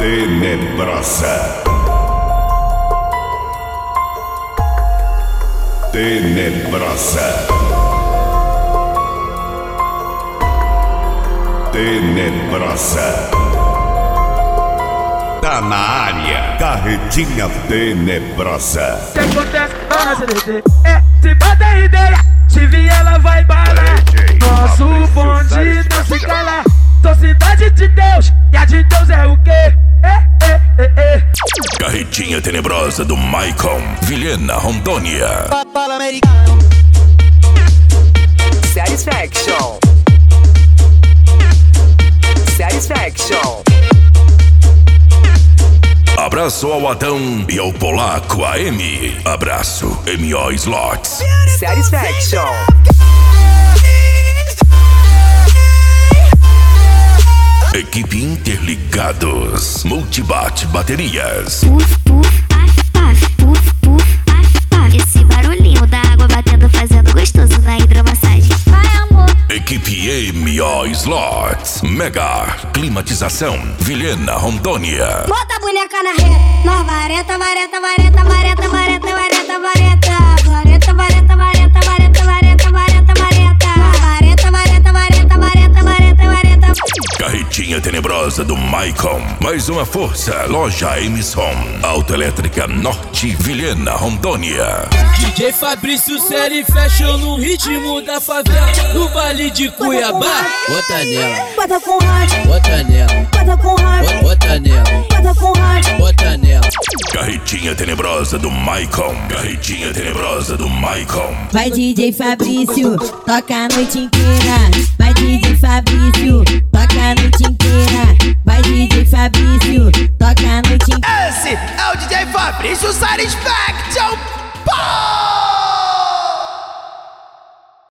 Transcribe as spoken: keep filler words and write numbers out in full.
tenebrosa. Tenebrosa. Tenebrosa. Tá na área, carretinha tenebrosa. Se acontece, vai C D T. É, se bota ideia, se vir ela vai balar. Nosso bonde não se cala. Sou cidade de Deus, e a de Deus é o quê? É, é, é, é. Carretinha tenebrosa do Maicon, Vilhena, Rondônia. Papala americano. Satisfaction. Satisfaction. Abraço ao Adão e ao polaco A M. Abraço, M O Slots. Satisfaction. Equipe Interligados, Multibat Baterias. Puf, puf, paf, paf, puf, puf, paf, paf. Esse barulhinho da água batendo fazendo gostoso na hidromassagem. Vai, amor. Equipe M O Slots, Mega Climatização, Vilhena, Rondônia. Bota a boneca na reta. Nós vareta, vareta, vareta, vareta, vareta, vareta, vareta. Vareta, vareta, vareta, vareta, vareta, vareta, vareta. Vareta, vareta, vareta, vareta, vareta, vareta. Carretinha tenebrosa do Maicon. Mais uma força, loja Emisson. Autoelétrica Norte, Vilhena, Rondônia. D J Fabrício Série Fashion no ritmo da favela. No Vale de Cuiabá. Bota nela, Bota com rádio, bota nela, bota com rádio, bota nela, bota com rádio. bota nela. Carretinha tenebrosa do Maicon. Carretinha tenebrosa do Maicon. Vai D J Fabrício, toca a noite inteira. Vai D J Fabrício, toca a noite inteira. Vai D J Fabrício, toca a noite inteira. Esse é o D J Fabrício Satisfaction.